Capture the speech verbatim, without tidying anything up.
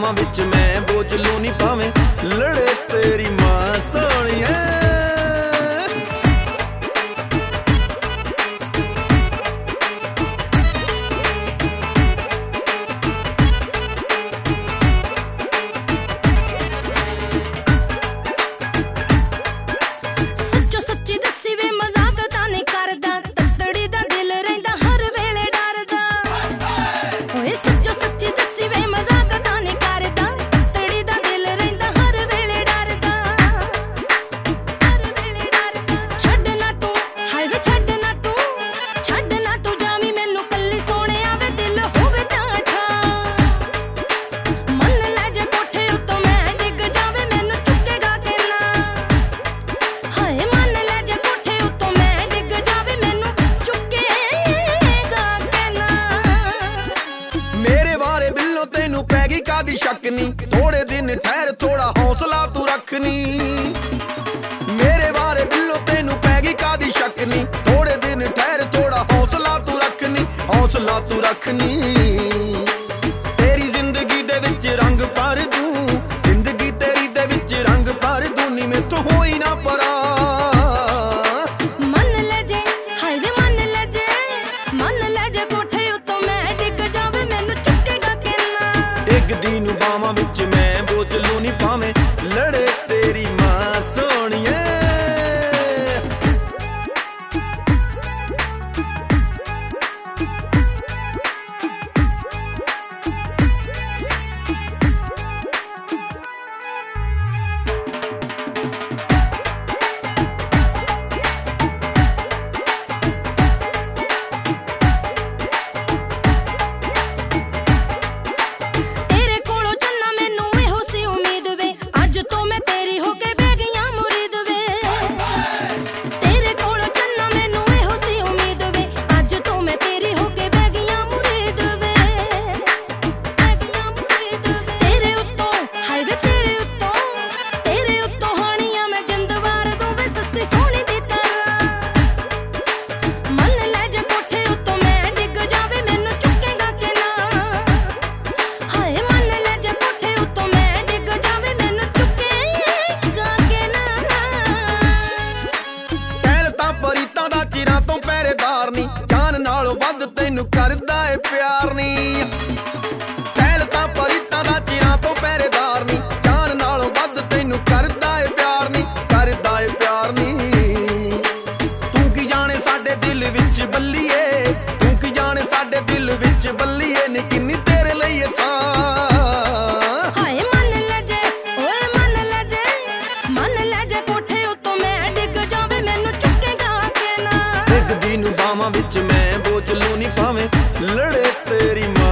ਬਾਵਾਂ ਵਿੱਚ ਮੈਂ ਬੋਝਲੂ ਨਹੀਂ ਪਾਵੇਂ ਲੜੇ ਤੇਰੀ ਮਾਂ ਸੋਹਣੀਏ। ਤੈਨੂੰ ਪੈ ਗਈ ਕਾਦੀ ਸ਼ੱਕ ਨੀ ਥੋੜੇ ਦਿਨ ਠਹਿਰ ਥੋੜਾ ਹੌਸਲਾ ਤੂੰ ਰੱਖਨੀ। ਮੇਰੇ ਬਾਰੇ ਬਿੱਲੋ ਤੈਨੂੰ ਪੈ ਗਈ ਕਾਦੀ ਸ਼ੱਕ ਨੀ ਥੋੜੇ ਦਿਨ ਠਹਿਰ ਥੋੜਾ ਹੌਸਲਾ ਤੂੰ ਰੱਖਨੀ ਹੌਸਲਾ ਤੂੰ ਰੱਖਨੀ। ਤੇਰੀ ਜ਼ਿੰਦਗੀ ਦੇ ਵਿੱਚ ਰੰਗ ਭਰ ਦੂੰ ਜ਼ਿੰਦਗੀ ਤੇਰੀ ਦੇ ਵਿੱਚ ਰੰਗ ਭਰ ਦੂੰ ਨੀ ਮੈਥੋਂ ਹੋਈ ਨਾ ਪਰਾ। ਮੰਨ ਲੈ ਜੇ ਹਾਏ ਵੇ ਮੰਨ ਲੈ ਜੇ ਮੰਨ ਲੈ ਜੇ ਕੋਠੇ ਉੱਤੋਂ ਮੈਂ ਡਿੱਗ ਜਾਵੇ ਮੈਨੂੰ ਚੁੱਕੇਗਾ ਡਿੱਗਦੀ ਨੂੰ ਬਾਵਾਂ ਵਿੱਚ ਮੈਂ ਬੋਝਲੂ ਨਹੀਂ ਪਾਵੇਂ ਲੜੇ ਤੇਰੀ ਮਾਂ ਸੋਹਣੀਏ। ਜਾਨ ਨਾਲੋਂ ਵੱਧ ਤੈਨੂੰ ਕਰਦਾ ਏ ਪਿਆਰ ਨੀ ਪਹਿਲ ਤਾਂ ਪਰੀਤਾਂ ਦਾ ਚਿਰਾਂ ਤੋਂ ਪਹਿਰੇਦਾਰ ਨੀ ਜਾਨ ਨਾਲੋਂ ਵੱਧ ਤੈਨੂੰ ਕਰਦਾ ਏ ਪਿਆਰ ਨੀ ਕਰਦਾ ਏ ਪਿਆਰ ਨੀ। ਤੂੰ ਕੀ ਜਾਣੇ ਸਾਡੇ ਦਿਲ ਵਿੱਚ ਬੱਲੀਏ ਤੂੰ ਕੀ ਜਾਣੇ ਸਾਡੇ ਦਿਲ ਵਿੱਚ ਬੱਲੀਏ ਨੀ ਕਿੰਨੀ ਤੇਰੇ ਲਈ ਏ ਥਾਂ। ਹਾਏ ਮੰਨ ਲੈ ਜੇ ਓਏ ਮੰਨ ਲੈ ਜੇ ਮੰਨ ਲੈ ਜੇ ਕੋਠੇ ਉੱਤੋਂ ਮੈਂ ਡਿੱਗ ਜਾਵੇ ਮੈਨੂੰ ਚੁੱਕੇਗਾ ਕਿ ਨਾ। ਡਿੱਗਦੀ ਨੂੰ ਬਾਵਾਂ ਵਿੱਚ ਮੈਂ ਬੋਝਲੂ ਨਹੀਂ ਪਾਵੇਂ ਲੜੇ ਤੇਰੀ ਮਾਂ।